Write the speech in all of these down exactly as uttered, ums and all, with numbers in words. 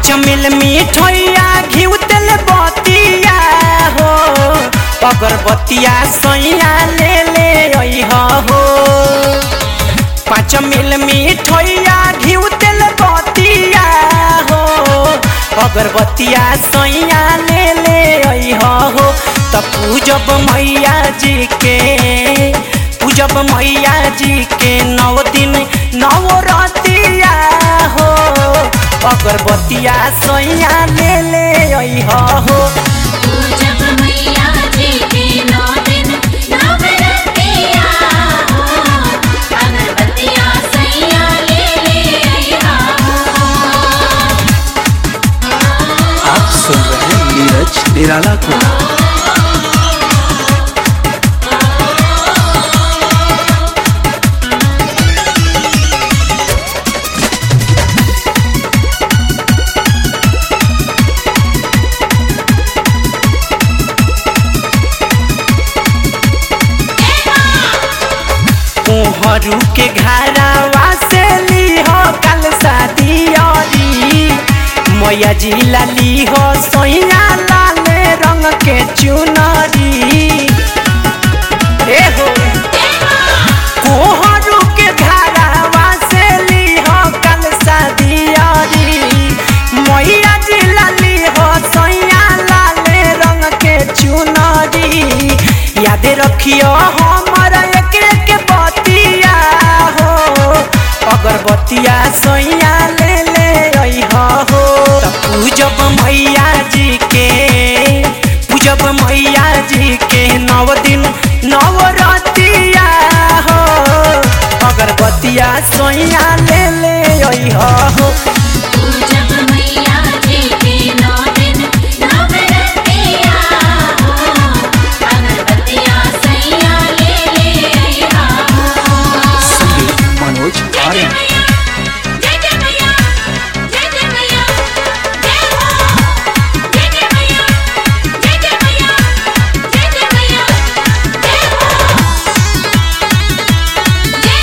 पाँच मिल मिठैया घिउ तेल बतिया हो अगरबत्तिया सैया ले ले अइह हो। पाँच मिल मिठैया घिउ तेल बतिया हो अगरबत्तिया सैया ले ले अइह हो। त पूजब मैया जी के पूजब मैया जी के नौ दिन नौ रातिया हो अगरबत्तिया सैया ले ले अइह हो। पूजब मैया जी के नौ दिन नौ रातिया हो अगरबत्तिया सैया ले ले अइह हो। आप सुन रहे हैं नीरज निराला को। हरू के घरवा से ली हो कल शादी मैया जी लाली हो सोइया लाल रंग के चुनरी ए हो कोहरू के घरवा से ली हो कल शादी मैया जी लाली हो सोइया लाल रंग के चुनरी याद रखियो हमारा एक के बतिया हो अगरबत्तिया सैया ले ले अइह हो। त पूजब मैया जी के पूजब मैया जी के नौ दिन नौ रातिया हो अगरबत्तिया सैया ले ले अइह हो। पूजब मैया जी के नौ दिन नौ रातिया हो अगरबत्तिया सैया ले ले अइह हो। संगीत मनोज आर्यन। जय जय मैया जय जय मैया जय हो जय जय मैया जय जय मैया जय जय मैया जय हो जय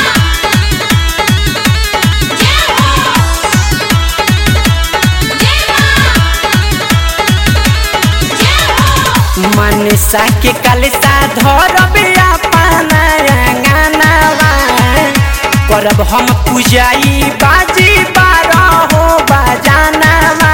मां मनसा के कलसा धरब अपना अंगनवा करब हम पूजाई बाजी बारह हो बजानवा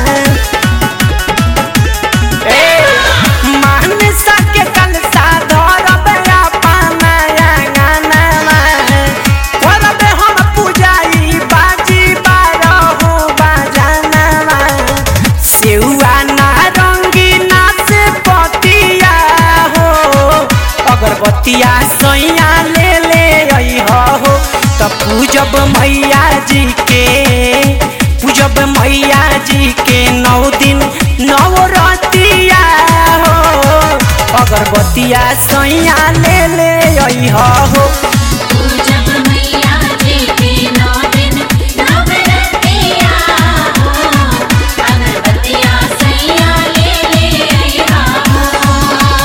ए मनसा के कलसा धरब अपना अंगनवा करब हम पूजाई बाजी बारह हो बजानवा सेउआ नारंगी नाच पतिया हो अगरबत्तिया सैया ले ले अइह हो। त पूजब मैया जी के पूजब मैया जी के नौ दिन नौ रातिया हो अगरबत्तिया सैया ले ले अइह हो। पूजब मैया जी के नौ दिन नौ रातिया हो अगरबत्तिया सैया ले ले अइह हो।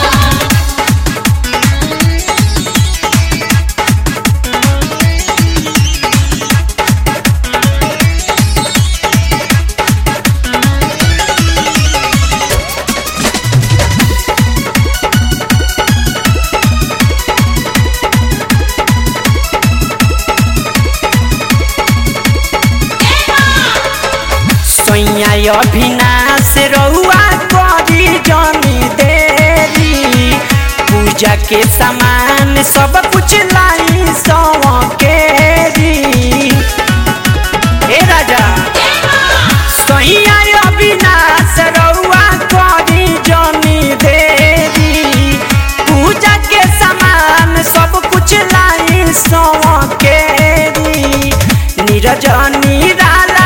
सैया अभिनाश रउआ करी जनी देरी पूजा के सामान सब कुछ लाई सौकेरी ए राजा सैया अभिनाश रउआ करी जनी देरी पूजा के सामान सब कुछ लाई सौकेरी नीरज निराला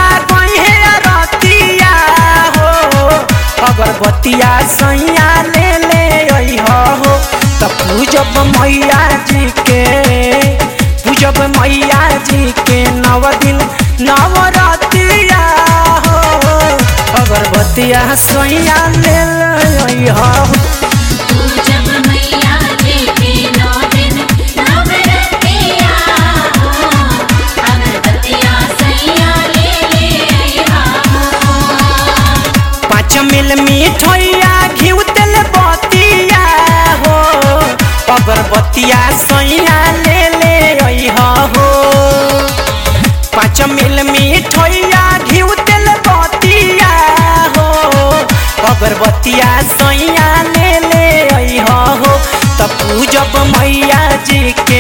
अगरबत्तिया सैया ले ले अइह हो। त पूजब मैया जी के पूजब मैया जी के नौ दिन नौ रातिया हो अगरबत्तिया सैया ले ले अइह हो। पूजब मैया जी के नौ दिन नौ रातिया हो अगरबत्तिया सैया ले ले अइह हो। मिल मिठैया घिउ तेल बतिया हो अगरबत्तिया सैया ले ले अइहा हो पाँच मिल मिठैया घिउ तेल बतिया हो अगरबत्तिया सैया ले ले अइहा हो त पूजब मैया जी के